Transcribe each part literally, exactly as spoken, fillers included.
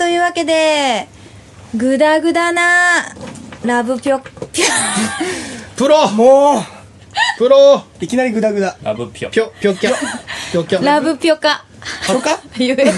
というわけでグダグダなラブピョピョプロもうプロいきなりグダグダラブピョピョピョキャピョキャラブピョカピョカ言え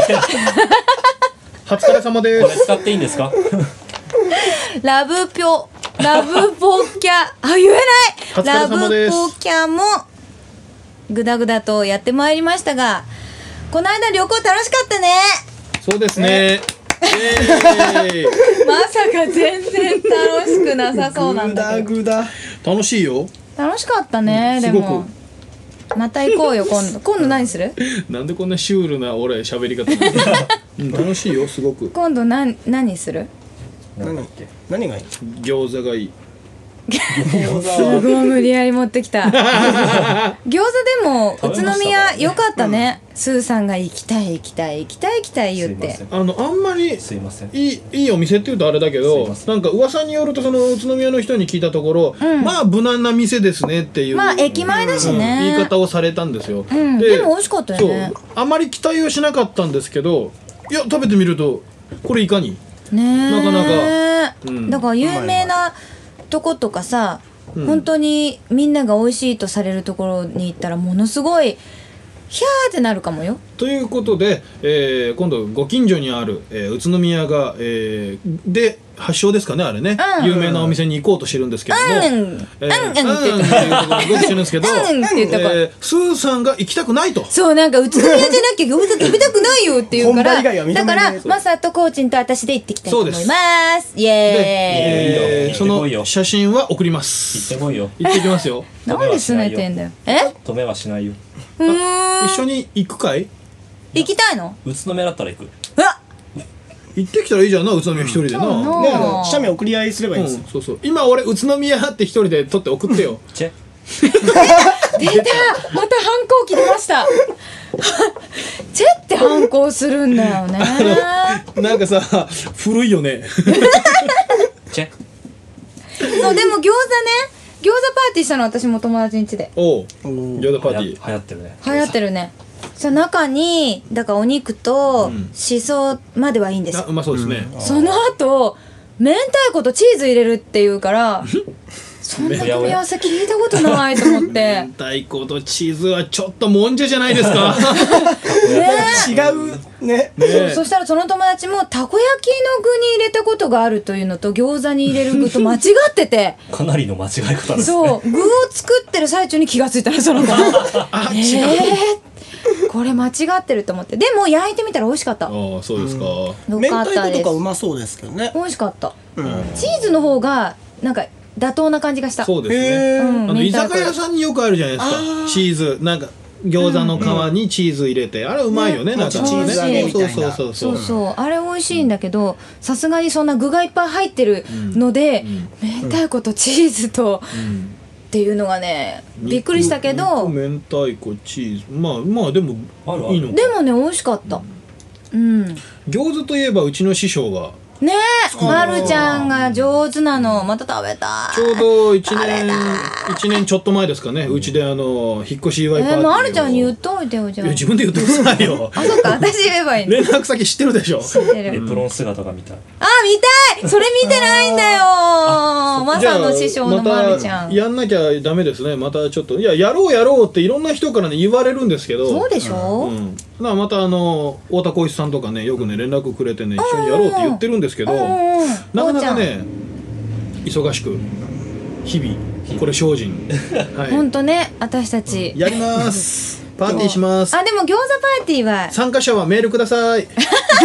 お疲れ様でこれす。 使っていいんですか？ ラブピョラブポキャあ言えお疲れないラブ様ですポキャもグダグダとやってまいりましたが、この間旅行楽しかったね。 そうですね。えまさか全然楽しくなさそうなんグだけどダグダー、楽しいよ。 楽しかったね、 うんすでもごまた行こうよ今度今度何するなんでこんなシュールな俺喋り方なのうん楽しいよすごく。 今度何何する何何がいい餃子がいい。 すごい無理やり持ってきた餃子でも宇都宮良かったね。スーさんが行きたい行きたい行きたい行きたい言ってすいませんあのあんまりすいません。 いいいいお店っていうとあれだけすいどませんなんか噂によるとその宇都宮の人に聞いたところ、 うんまあ無難な店ですねっていう、 まあ駅前だしうんね、 言い方をされたんですよ、 うんでも美味しかったよね。 そうあまり期待をしなかったんですけどいや食べてみるとこれいかにねえなかなかうんだから有名なとことかさ、 うん本当にみんなが美味しいとされるところに行ったらものすごいヒャーってなるかもよ。 ということで、えー今度ご近所にある、えー宇都宮が、えーで発祥ですかねあれね、 うん有名なお店に行こうとしてるんですけども、 うんうんえーうんうんって言ってうんうんっていうところに行こうとしてるんですけど、 うんって言ったからえースーさんが行きたくないと。 そうなんか宇都宮じゃなきゃ餃子食べたくないよって言うか本場ら以外は認めないだからマサとコーチンと私で行ってきたいと思いますイエーイ、 えーその行ってこいよ写真は送ります。 行ってこいよ。 行ってきますよ。 なんで拗ねてんだよ。え止めはしないよ。 うーん一緒に行くかい？ 行きたいの？ 宇都宮だったら行く。 うわ行ってきたらいいじゃんな宇都宮一人でな。 そうなねあの写メ送り合いすればいいんですようん、そうそう今俺宇都宮って一人で撮って送ってよ。 チェ。 出たまた反抗期出ましたチェって反抗するんだよねなんかさ古いよね。 チェ。 そうでも餃子ね餃子パーティーしたの私も友達ん家でおううん餃子パーティ流ー。 行ってるね。 流行ってるね。さ中にだからお肉とうんしそまではいいんですよ、 あうまそうですね。 その後明太子とチーズ入れるっていうからそんな組み合わせ聞いたことないと思って明太子とチーズはちょっともんじゃじゃないですか。 違うねねそうそしたらその友達もたこ焼きの具に入れたことがあるというのと餃子に入れる具と間違っててかなりの間違い方ですね。 そう具を作ってる最中に気がついたのその子もあえ違う。 ー、これ間違ってると思ってでも焼いてみたら美味しかったああそうですか。 よ明かったです太子とかうまそうですけどね美味しかったうんチーズの方がなんか妥当な感じがしたそうですね。 へーうんあの居明太子酒屋さんによくあるじゃないですか。チーズなんか餃子の皮にチーズ入れて、あれうまいよね。 ねなんかねチーズ揚げみたいなそうそうそうそそうう。 そうあれ美味しいんだけどさすがにそんな具がいっぱい入ってるので、明太子とチーズと、 うんっていうのがねびっくりしたけど肉明太子チーズまあまあでもあるあるいいのか。 でもね美味しかったうんね餃子といえばうちの師匠がえまるちゃんが上手なのまた食べたいちょうどいちねん一年ちょっと前ですかね。うちであの引っ越し祝いパーティーを。 えまるちゃんに言っといてよじゃあいや自分で言ってくださいよ。 あそっか私言えばいいの連絡先知ってるでしょ。 知ってるエプロン姿が見たい。 あ見たいそれ見てないんだよまさの師匠のまるちゃんまたやんなきゃダメですね。またちょっといややろうやろうっていろんな人からね言われるんですけど。 そうでしうょ、 ん、だからまたあの太田光一さんとかねよくね連絡くれてね一緒にやろうって言ってるんですけど、 うんうんなかなかね忙しく日々これ精進、はほんとね私たち、 い、やりますパーティーしますあでも餃子パーティーは参加者はメールください。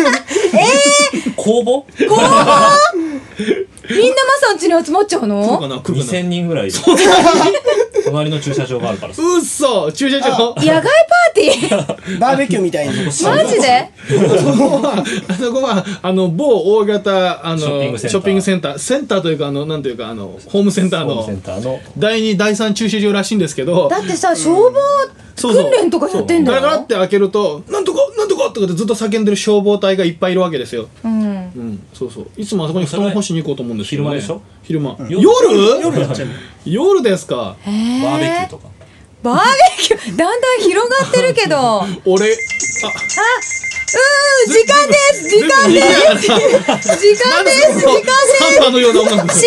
公募みんなマサん家に集まっちゃう来るのかな来るにかな。 せんにんぐらいいる。隣の駐車場があるからさ。 うっそ駐車場野外パーティーバーベキューみたいにマジであそこはあそこはあの某大型あのショッピングセンターショッピングセンターセンターというかあのなんていうかあのホームセンターホームセンのターのだいにだいさん駐車場らしいんですけど、 だってさ消防そうそう訓練とかやってんだよそうガラガラって開けるとなんとかなんとかとかってずっと叫んでる消防隊がいっぱいいるわけですよ。 うんうん、そうそういつもあそこに布団干しに行こうと思うんですけど、ね、 昼間でしょ昼間、 夜夜夜やっちゃう夜ですか。 へーバーベキューとか。 バーベキューだんだん広がってるけどあ俺あー時間です時間です時間です時間ですサンバのような音楽シーエム どうぞ。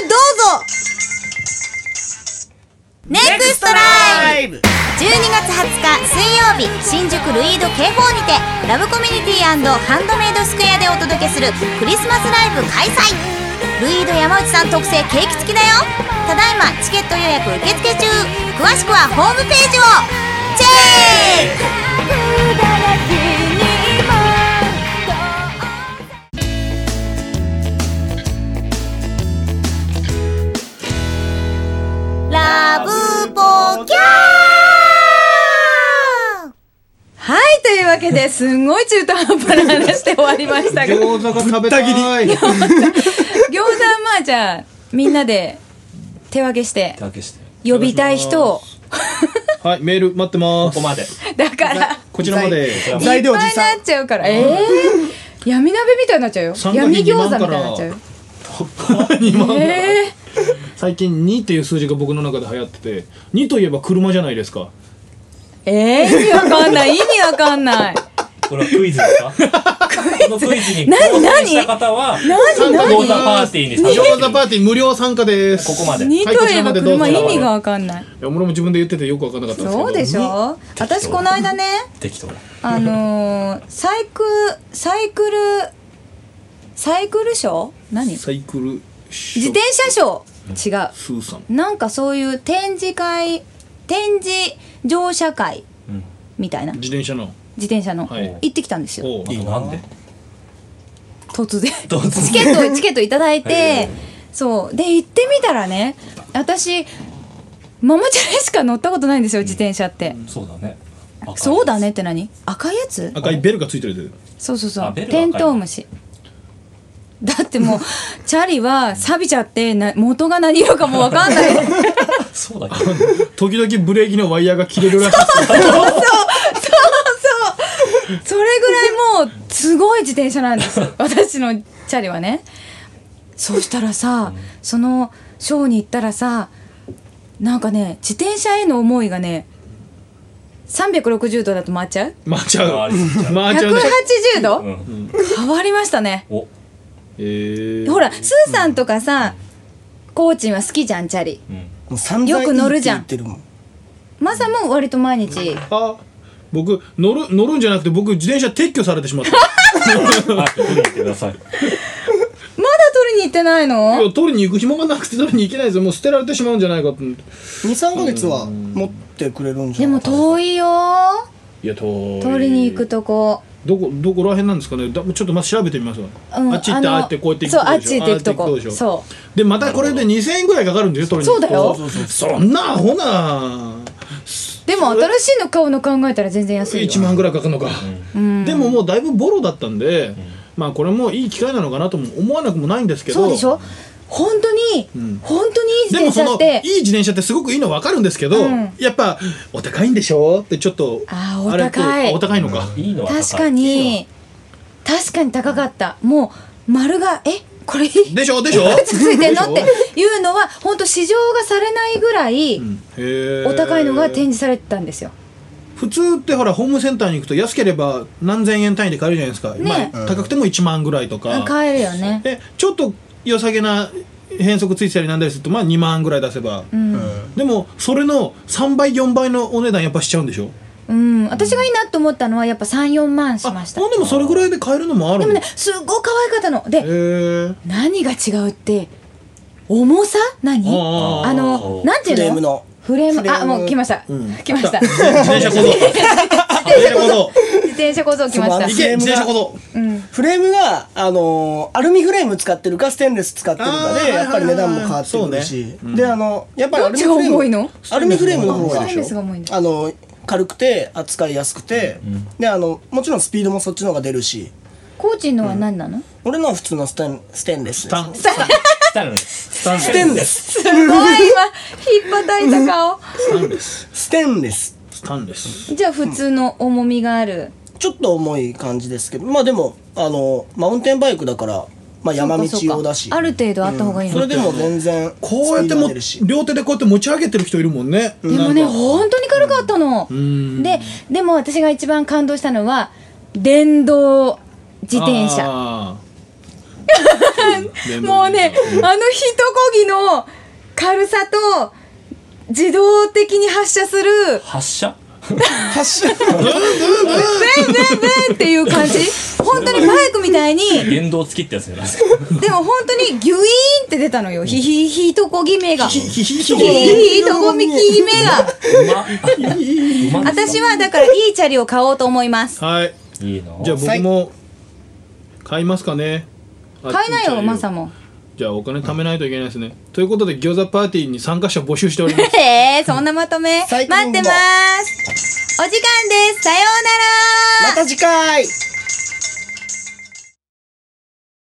ネクストライブじゅうにがつはつか水曜日、新宿ルイード ケーフォー にてラブコミュニティ&ハンドメイドスクエアでお届けするクリスマスライブ開催。ルイード山内さん特製ケーキ付きだよ。ただいまチケット予約受付中。詳しくはホームページをチェック。ラブポキャー。はいというわけですんごい中途半端な話で終わりましたが餃子が食べたい餃子はまあじゃあみんなで手分けして手分けして呼びたい人をはいメール待ってます。 ここまでだからこちらまでいっぱいになっちゃうからえー、闇鍋みたいになっちゃうよ。闇餃子みたいになっちゃうよ。 にまんからえー最近にっていう数字が僕の中で流行ってて、にといえば車じゃないですか。 えー、意味わかんない意味わかんない。 これはクイズですか？このクイズに何当選した方は何何餃子パーティーに参加できる。 餃子パーティー無料参加です。 ここまで。 にといえば車意味がわかんない。 いや俺も自分で言っててよくわかんなかったんですけど。 そうでしょ。私この間ね適当だ。 あのー、サイクサイクルサイクルショー何サイクル自転車ショー違うスーさんなんかそういう展示会展示乗車会うんみたいな自転車の自転車の、 はい行ってきたんですよおうあとなんで？ 突然突然チケットチケットいただいて、 へそうで行ってみたらね私ママチャリしか乗ったことないんですよ自転車って、 そうだね。赤いそうだねって何赤いやつ赤いベルがついてる。 そうそうそうあベルが赤いテントウムシだってもうチャリは錆びちゃってな元が何色かもわかんないそうだけど。 時々ブレーキのワイヤーが切れるらしいですよ。 そうそうそうそれぐらいもうすごい自転車なんです私のチャリはね。そうしたらさ、そのショーに行ったらさなんかね自転車への思いがねさんびゃくろくじゅうどだと回っちゃう回っちゃう回りすぎちゃう回っちゃうね。 ひゃくはちじゅうど、 うん変わりましたね。 おえー、 ほらスーさんとかさコーチンは好きじゃんチャリ。 うんもう散々 よく乗るじゃんいいって言ってるもん。 マサも割と毎日あ僕乗る乗るんじゃなくて僕自転車撤去されてしまった。 はい取りに行ってください。 まだ取りに行ってないの？ いや取りに行く暇がなくて取りに行けないですよ。もう捨てられてしまうんじゃないかと思って。 に、さんかげつは持ってくれるんじでもゃない遠いよいや遠い。 取りに行くとこ。 どこどこら辺なんですかね。だちょっとまず調べてみますわ。 うんあっち行ってあのああやってこうやって行くそうあっとこでしょ。 ち行って行くとこああやって行くでしょ。 そうでまたこれでにせんえんぐらいかかるんですよ取りに行くと。 そうだよそんなアホなでも新しいの買うの考えたら全然安いよいちまんぐらいかかるのか、 うんでももうだいぶボロだったんで、まあこれもいい機会なのかなとも思わなくもないんですけど。 そうでしょ本当に、 うん本当にいい自でもその転車っていい自転車ってすごくいいの分かるんですけど、 うんやっぱお高いんでしょってちょっとあーおれって高いお高いのか、 いいのは高い。 確かに確かに高かったもう丸がえこれでしょでしょついてんのっでていうのは本当試乗がされないぐらいしょうんへーお高いのが展示されてたんですよ。 普通ってほらホームセンターに行くと安ければ何千円単位で買えるじゃないですか、 ねまあ、高くてもいちまんぐらいとか、 買えるよね。 でちょっと良さげな変則ついてたりなんだりするとまあにまんぐらい出せば、 うんでもそれのさんばいよんばいのお値段やっぱしちゃうんでしょ。 うん、私がいいなと思ったのはやっぱさん、よんまんしましたあほんでもそれぐらいで買えるのもあるでもねすっごい可愛かったのでへー何が違うって重さ何あーあのなんていうのフレームのフレームフレームあもう来ました、 うん来ました自転車小僧自転車小僧自転車小僧来ましたそう行け自転車小僧うんフレームが、あのーアルミフレーム使ってるかステンレス使ってるかあーでやっぱり値段も変わってくるし、 そうねうんであのやっぱりアルミどっちフレームが重いのアルミフレームの方がステンレスが重いんだあの軽くて扱いやすくて、であのもちろんスピードもそっちの方が出るし、 コーチのは何なの、 俺のは普通のステンステンレスです、 タンスタンレス。 スタンステンレスすごい今ひっぱたいた顔スタンレスステンレススタンレスじゃあ普通の重みがある、 ちょっと重い感じですけど、まあでもあのマウンテンバイクだから、まあ、山道用だし、 ある程度あった方がいいの、 それでも全然こうやってもスピード出るし両手でこうやって持ち上げてる人いるもんね。 でもねなんか本当に軽かったの、 んででも私が一番感動したのは電動自転車。 あーもうね、あの一こぎの軽さと自動的に発射する発射発射ブンブンブンブンっていう感じ。本当にバイクみたいに。 原動付きってやつじゃないですか。 でも本当にギュイーンって出たのよ。ひひひとこぎ目が。ひひひひひとこぎ目が。 うま。 私はだからいいチャリを買おうと思います。 はい。 いいの。 じゃあ僕も買いますかね。 買いなよマサも。 じゃあお金貯めないといけないですね。ということで餃子パーティーに参加者募集しております。 へえ、そんなまとめ待ってます。お時間です。さようなら。 また次回。